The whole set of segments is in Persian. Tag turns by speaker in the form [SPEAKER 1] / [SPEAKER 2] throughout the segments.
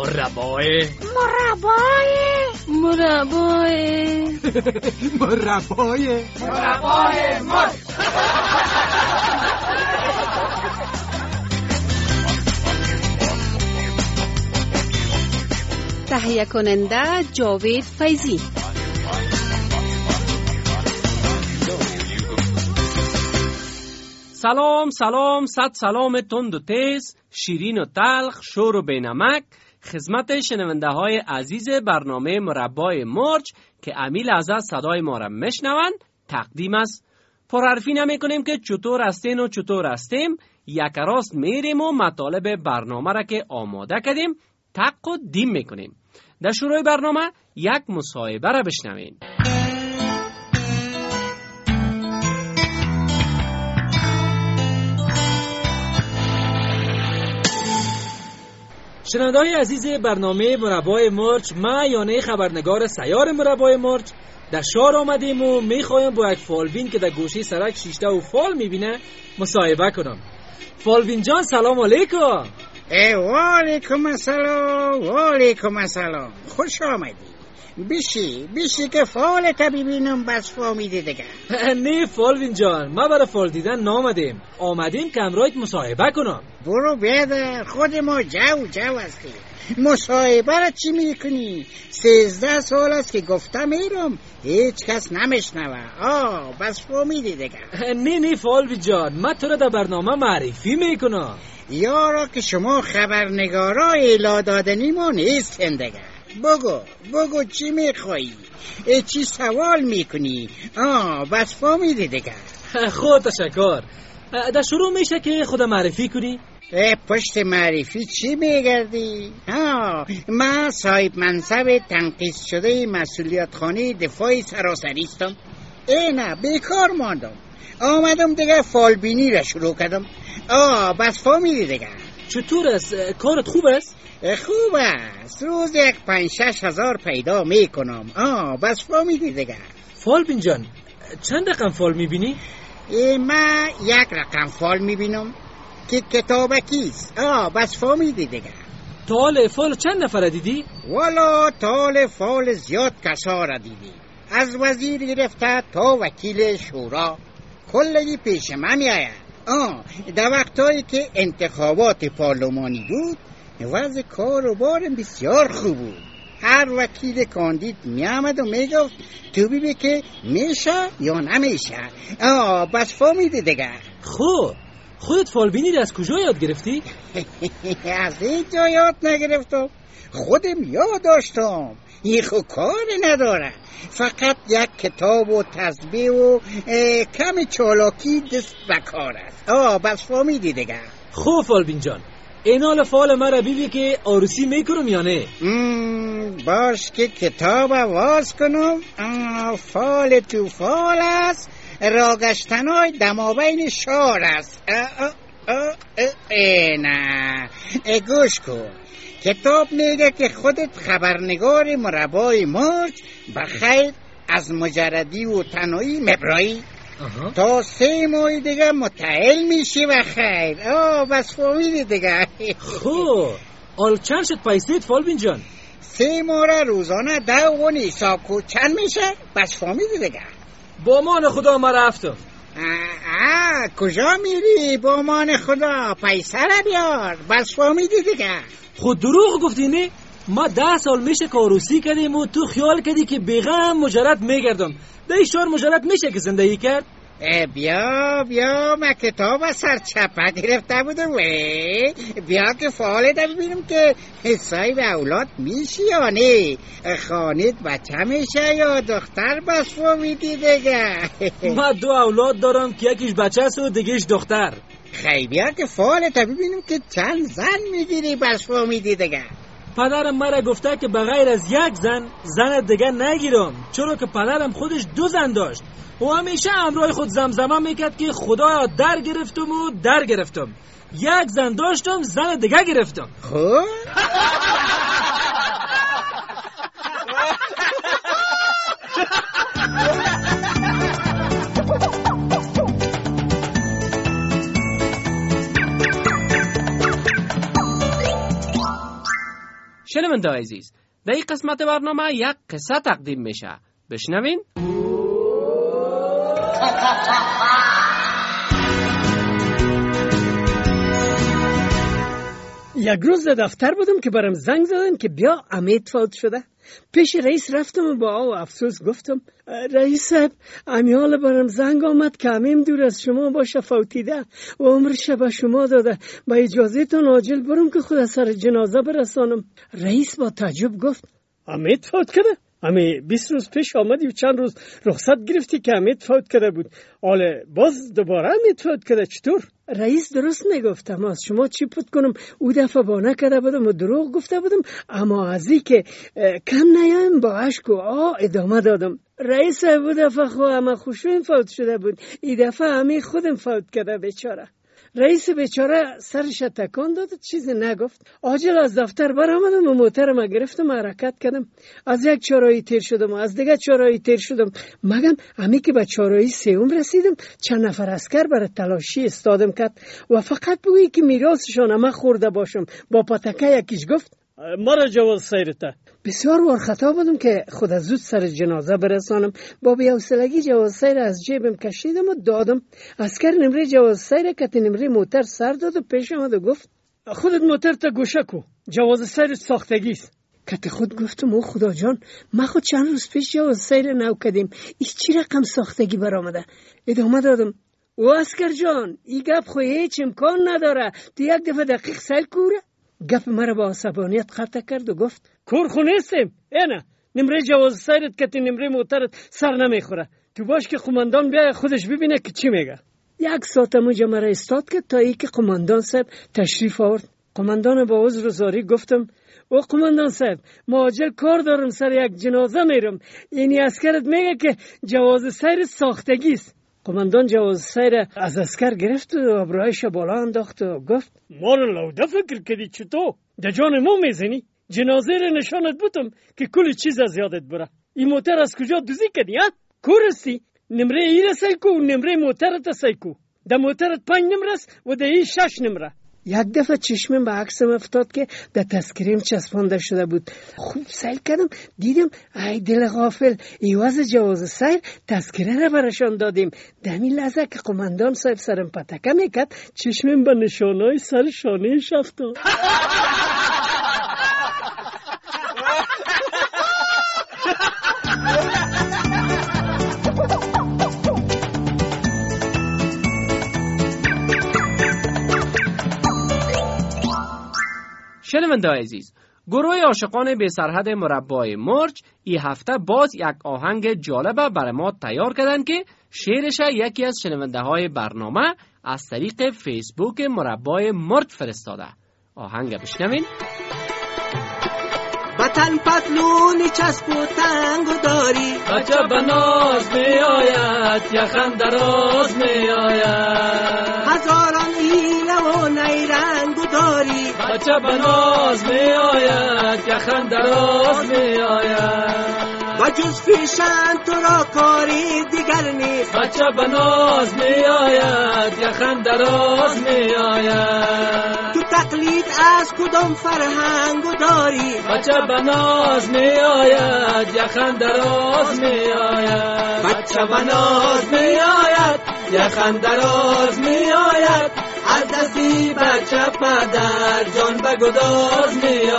[SPEAKER 1] مربای مرچ.
[SPEAKER 2] تهیه کننده جاوید فیضی.
[SPEAKER 1] سلام سلام، صد سلام تند و تیز، شیرین و تلخ، شور و بینمک خدمت شنونده های عزیز برنامه مربای مرچ که امی لحظه صدای ما را میشنوند تقدیم است. پرحرفی نمی کنیم که چطور هستین و چطور هستیم، یک راست میریم و مطالب برنامه را که آماده کردیم تق و دیم میکنیم. در شروع برنامه یک مصاحبه را بشنوین.
[SPEAKER 3] شنونده‌های عزیز برنامه مربای مرچ، ما یانه خبرنگار سیار مربای مرچ در شهر آمدیم و میخوایم با یک فالبین که در گوشه سرک شیشته و فال میبینه مصاحبه کنم. فالبین جان سلام علیکم.
[SPEAKER 4] و علیکم السلام. و علیکم السلام. خوش آمدی. بیشی که فالت ببینم بس فهمیده دیگه.
[SPEAKER 3] نه فالبین جان، ما برای فال دیدن نامدیم، آمدیم که امرایت مصاحبه کنم.
[SPEAKER 4] برو بیادر، خود ما جو هستیم. مصاحبه را چی میکنی؟ 13 سال است که گفتم میرم هیچ کس نمیشنوه. بس فهمیده دیگه.
[SPEAKER 3] نه فالبین جان، ما تو را در برنامه معرفی میکنم.
[SPEAKER 4] یارا که شما خبرنگارا اعلام دادنی ما نیستن دیگه. بگو چی میخوایی؟ چی سوال میکنی؟ بس فهمیدی دیگه.
[SPEAKER 3] خود تشکر. در شروع میشه که خود معرفی کنی؟
[SPEAKER 4] پشت معرفی چی میگردی؟ من صاحب منصب تنقیص شده مسئولیت خانه دفاع سراسری هستم. نه بیکار ماندم، آمدم دیگه فالبینی را شروع کردم. بس فهمیدی دیگه.
[SPEAKER 3] چطور است؟ کارت خوب است؟
[SPEAKER 4] خوب است، روز 5-6 هزار پیدا میکنم. بس فهمیدی دیگه.
[SPEAKER 3] فالبین جان، چند رقم فال میبینی؟
[SPEAKER 4] من یک رقم فال میبینم که کتابکیست. بس فهمیدی دیگه.
[SPEAKER 3] طال فال چند نفر دیدی؟
[SPEAKER 4] والا طال فال زیاد کسا را دیدی، از وزیر گرفته تا وکیل شورا کلگی پیش من میآید. در وقتایی که انتخابات پارلمانی بود وضع کار و بار بسیار خوب بود. هر وکیل کاندید می آمد و می گفت تو ببین که میشه یا نمیشه. بس فهمیدی دیگه.
[SPEAKER 3] خودت فالبینی را از کجا یاد گرفتی؟
[SPEAKER 4] از این جا یاد نگرفتم، خودم یاد داشتم. این خود کار نداره، فقط یک کتاب و تسبیح و کم چالاکی دست بکار است. بس فهمیدی دیگه.
[SPEAKER 3] فالبین جان، این حال فال مرا بیبی که آروسی میکنم یا نه؟
[SPEAKER 4] باش که کتاب واز کنم. فال تو فال است، راگشتنای دمابین شار است. نه گوش کن. کتاب میگه که خودت خبرنگار مربای مرچ بخیر از مجردی و تنهایی مبرایی تا 3 ماه دیگه متعهل میشی و خیر. بس فهمیدی دیگه.
[SPEAKER 3] حال چند شد پیسیت فالبین جان؟
[SPEAKER 4] 3 ماه را روزانه 10 و حساب کو چند میشه. بس فهمیدی دیگه.
[SPEAKER 3] با مان خدا ما رفتم.
[SPEAKER 4] کجا میری؟ با مان خدا پیسه را بیار. بس فهمیدی دیگه.
[SPEAKER 3] خود دروغ گفتی نه؟ ما 10 سال میشه کاروسی کردیم و تو خیال کردی که بیغم مجرد میگردم. در این شهر مجرد میشه که زندگی کرد؟
[SPEAKER 4] بیا من کتاب سرچپه گرفته بودم. بیا که فالت ببینم که صاحب اولاد میشی یا نه. خانت بچه میشه یا دختر. بس فهمیدی دیگه.
[SPEAKER 3] ما 2 اولاد دارم که یکیش بچه است و دیگهش دختر.
[SPEAKER 4] خیلی بیا که فالت ببینم که چند زن میگیری. بس فهمیدی دیگه.
[SPEAKER 3] پدرم مرا گفته که بغیر از یک زن دیگه نگیرم، چرا که پدرم خودش 2 زن داشت و همیشه همراه خود زمزمه میکرد که خدا در گرفتم. یک زن داشتم، زن دیگه گرفتم.
[SPEAKER 1] شنونده عزیز، در این قسمت برنامه یک قصه تقدیم میشه. بشنوین.
[SPEAKER 5] یک روز در دفتر بودم که برام زنگ زدن که بیا امید فوت شده. پیش رئیس رفتم و با او افسوس گفتم رئیس صاحب، امیال برام زنگ آمد که امیم دور از شما باشه، فوتیده و عمرش به شما داده، با اجازهتون عاجل برم که خود سر جنازه برسانم. رئیس با تعجب گفت امید فوت کرده؟ امی 20 روز پیش آمدی و چند روز رخصت گرفتی که امید فوت کرده بود، حالا باز دوباره امید فوت کرده، چطور؟ رئیس درست میگفتم، از شما چی پوت کنم؟ او دفعه بانه کرده بودم و دروغ گفته بودم، اما ازی که کم نیایم با عشق و ادامه دادم. رئیس بود دفعه خو اما خوشوین فوت شده بود، این دفعه امی خودم فوت کرده بیچاره. رئیس بیچاره سرش تکان داد، چیزی نگفت. عاجل از دفتر برآمدم و موترم گرفتم، حرکت کردم. از یک چهارراهی تیر شدم و از دیگه چهارراهی تیر شدم. مگم امی که به چهارراهی سوم رسیدم، چند نفر عسکر برای تلاشی استادم کرد و فقط بگویی که میراثشان ما خورده باشم. با پتکه یکیش گفت مرا جواز سیرته. بسیار ورخطا بودم که خود از زود سر جنازه برسانم. با بی‌حوصلگی جواز سیر از جیبم کشیدم و دادم. عسکر نمره جواز سیر کت نمره موتر سر داد و پیش آمد و گفت خودت موتر تا گوشه کو، جواز سیر ساختگی است. کت خود گفتم او خدا جان، ما خود چند روز پیش جواز سیر نو کردیم، ایش چی رقم ساختگی برآمده؟ ادامه دادم او عسکر جان، این گپ خو هیچ امکان نداره، تو یک دفعه دقیق سیر کوره. گپ مرا با عصبانیت قطع کرد و گفت کور خو نیستم، اینه نمره جواز سیرت که نمره موترت سر نمیخوره، تو باش که قماندان بیای خودش ببینه که چی میگه. یک ساعت موجه مرا استاد کرد تا ای که قماندان صاحب تشریف آورد. قماندان با عذر و زاری گفتم او قماندان صاحب، ما عاجل کار دارم، سر یک جنازه میرم، یعنی عسکرت میگه که جواز سیر ساختگی است. قماندان جواز سیر از عسکر گرفت و ابروهایش بالا انداخت و گفت ما رو لوده فکر کردی چطور؟ در جان ما میزنی؟ جنازه رو نشانت بودم که کلی چیز از یادت بره. این موتر از کجا دوزی کردی ها؟ کورستی؟ نمره ای را سیکو، نمره موترت سیکو. در موترت 5 نمره است و در ای 6 نمره. یک دفعه چشمم به عکسم افتاد که در تذکریم چسبانده شده بود. خوب سیل کردم، دیدم ای دل غافل، ایواز جواز سیر تذکره را برشان دادیم. دمی لحظه که قماندان صاحب سرم پتکه میکرد، چشمم به نشانهای سر شانهش افتاد.
[SPEAKER 1] شنونده عزیز، گروه عاشقان بی سرحد مربای مرج این هفته باز یک آهنگ جالبه برای ما تیار کردن که شعرش یکی از شنونده های برنامه از طریق فیسبوک مربای مرج فرستاده. آهنگ بشنوین.
[SPEAKER 6] وطن پتلونی چسب و تنگو داری،
[SPEAKER 3] بچه بناز می آید، یخن دراز می آید.
[SPEAKER 6] هزاران ایله و نیرنگو داری،
[SPEAKER 3] بچه بناز می آید، یخن دراز می آید.
[SPEAKER 6] و جز پیشن تو را کاری دیگر نیست،
[SPEAKER 3] بچه بناز می آید، یخن دراز می آید.
[SPEAKER 6] تو تقلید از کدام فرهنگو داری،
[SPEAKER 3] بچه بناز می آید، یخن دراز می آید.
[SPEAKER 6] بچه بناز می آید، یخن دراز می آید. از دستی بچه پدر جان به گداز می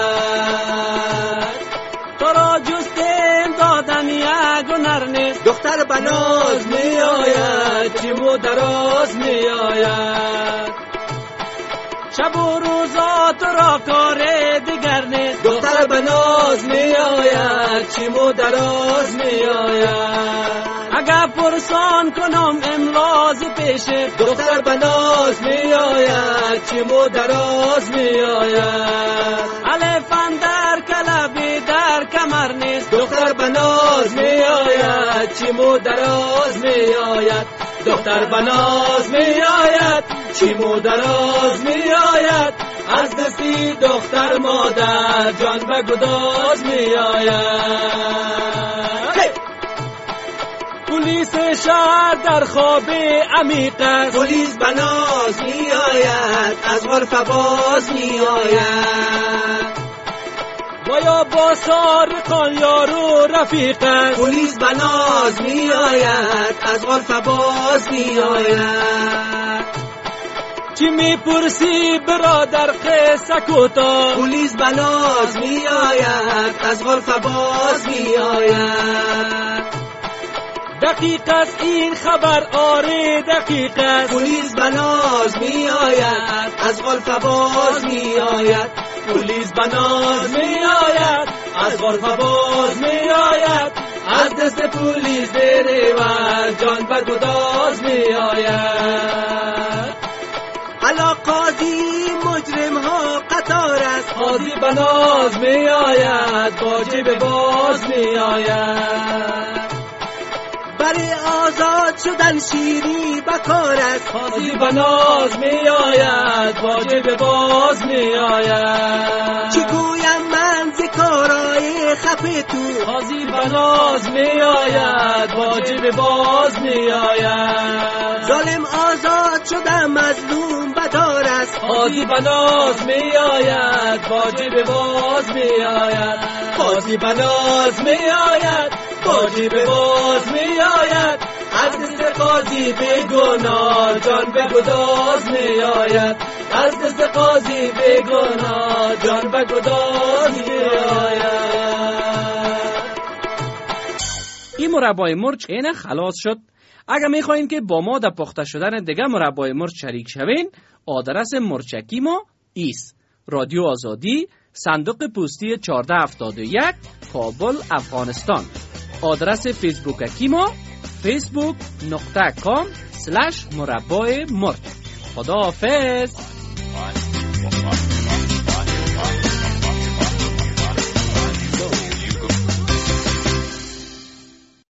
[SPEAKER 6] آید.
[SPEAKER 3] تو را جستیم دادن یک هنر نیست،
[SPEAKER 6] دختر بناز
[SPEAKER 3] می آید، چیمو دراز می آید. شب و روزا تو را کار دیگر نیست،
[SPEAKER 6] دختر بناز
[SPEAKER 3] می آید، چیمو دراز می آید. اگر پرسان کنم امراض پیشه،
[SPEAKER 6] دختر بناز
[SPEAKER 3] می آید، چیمو دراز می آید. الفن در کلبی در کمر نیست،
[SPEAKER 6] دختر بناز
[SPEAKER 3] می آید، چیمو دراز می آید. دختر بناز می آید، چیمو دراز می آید. از دستی دختر مادر جان به گداز می آید. پلیس شهر در خواب عمیق است،
[SPEAKER 6] پلیس بناز می آید، از غرفه باز می آید.
[SPEAKER 3] و یا با سارقان یارو رفیق است.
[SPEAKER 6] پلیس به ناز می آید از غرفه باز می آید.
[SPEAKER 3] چی میپرسی برادر قصه کوتا؟
[SPEAKER 6] پلیس به ناز می آید از غرفه باز می آید.
[SPEAKER 3] دقیق است این خبر، آره دقیق است.
[SPEAKER 6] پلیس به ناز می آید از غرفه باز می آید. پلیس به ناز می آید از غرفه باز می آید. از دست پلیس زیر و جان به گداز می آید. علا قاضی مجرم ها قطار است.
[SPEAKER 3] قاضی به ناز می آید با جیب باز می آید.
[SPEAKER 6] برای آزاد شدن شیری بکار است.
[SPEAKER 3] قاضی به ناز می آید با جیب باز می آید.
[SPEAKER 6] چی گویم من ز کارای خفه تو؟
[SPEAKER 3] قاضی به ناز می آید با جیب باز می آید.
[SPEAKER 6] ظالم آزاد شده مظلوم بدار است.
[SPEAKER 3] قاضی به ناز می آید با جیب باز می آید.
[SPEAKER 6] قاضی به ناز می آید با جیب باز می آید. از دست قاضی بیگناه جان به گداز می آید. از دست قاضی بیگناه جان به گداز می آید.
[SPEAKER 1] این مربای مرچ اینه خلاص شد. اگر میخواین که با ما در پخته شدن دیگه مربای مرچ شریک شوین، آدرس مرچکی ما ایست: رادیو آزادی، صندوق پستی 1471، کابل، افغانستان. آدرس فیسبوک ما facebook.com/مربای مرچ. خدا حافظ.